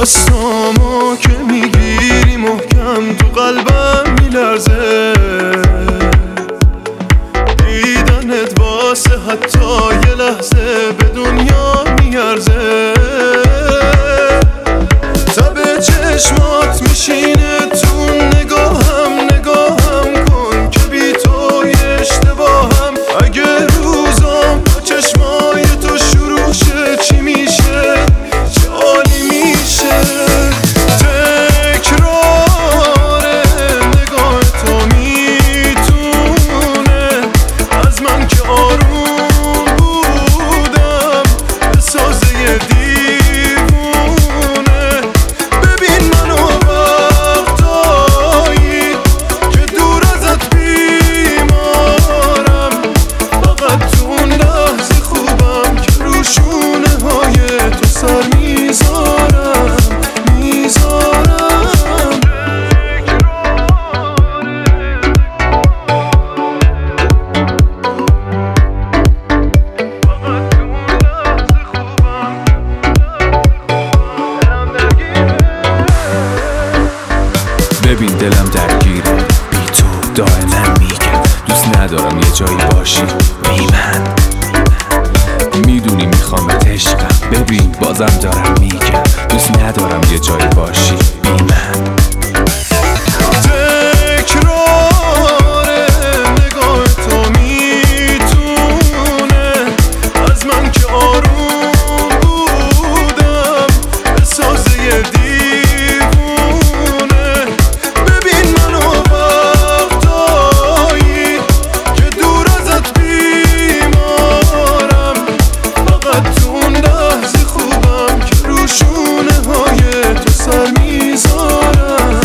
دستامو که میگیری محکم تو قلبم میلرزه، دیدنت واسه حتی یه لحظه به دنیا میارزه. تب چشمات میشینه تو نگاهم کن که بی تو یه اشتباهم. اگه روزام با چشمای تو شروع شه چی میشه؟ چه عالی میشه. تکرار نگاه تو میتونه از من که آروم بودم بسازه یه دیوونه. ببین منو وقتایی که دور ازت بیمارم، فقط تو اون لحظه خوبم که رو شونه های تو سر میذارم. ببین دلم درگیره بی تو دائما میگه دوست ندارم یه جایی باشی بی من. میدونی میخوام به عشقم، ببین بازم دارم میگه دوست ندارم یه جایی باشی بی من. تکرار نگاه تو میتونه از من که آروم بودم بسازه یه دیوونه. ببین منو وقتایی که دور ازت بیمارم، فقط تو اون لحظه خوبم که رو شونه های تو سر میذارم.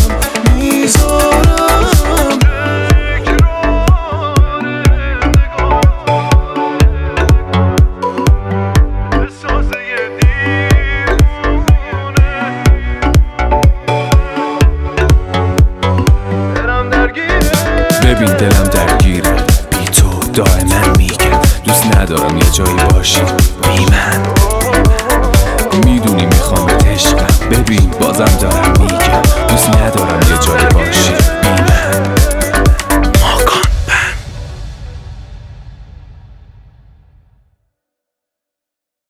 ببین دلم درگیره بی تو دائما میگه دوست ندارم یه جایی باشی بی من. میدونی میخوام به عشقم، ببین بازم دارم